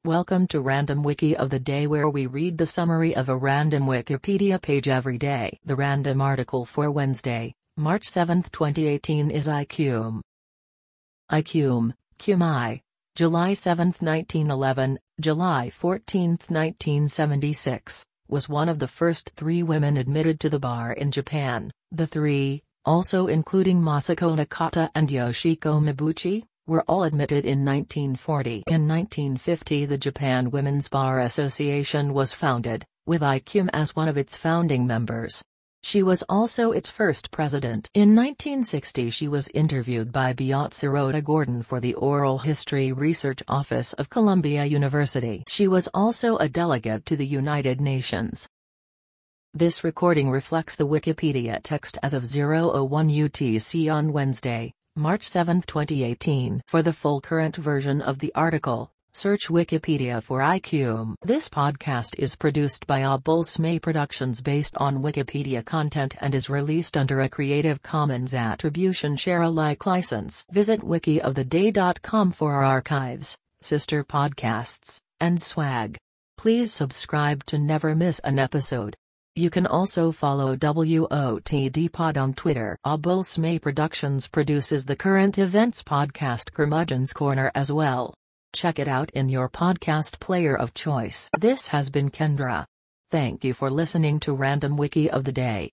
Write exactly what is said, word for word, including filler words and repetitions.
Welcome to Random Wiki of the Day, where we read the summary of a random Wikipedia page every day. The random article for Wednesday, March seventh twenty eighteen is Icum. Icum, Cumai, July seventh nineteen eleven, July fourteenth nineteen seventy-six, was one of the first three women admitted to the bar in Japan. The three, also including Masako Nakata and Yoshiko Mibuchi, were all admitted in nineteen forty. In nineteen fifty, the Japan Women's Bar Association was founded, with Icum as one of its founding members. She was also its first president. In nineteen sixty, she was interviewed by Beate Rhoda Gordon for the Oral History Research Office of Columbia University. She was also a delegate to the United Nations. This recording reflects the Wikipedia text as of zero oh one U T C on Wednesday, March seventh twenty eighteen. For the full current version of the article, search Wikipedia for Icum. This podcast is produced by Abulsme Productions based on Wikipedia content and is released under a Creative Commons Attribution Share Alike license. Visit wiki of the day dot com for our archives, sister podcasts, and swag. Please subscribe to never miss an episode. You can also follow W O T D Pod on Twitter. Abulsme Productions produces the current events podcast Curmudgeon's Corner as well. Check it out in your podcast player of choice. This has been Kendra. Thank you for listening to Random Wiki of the Day.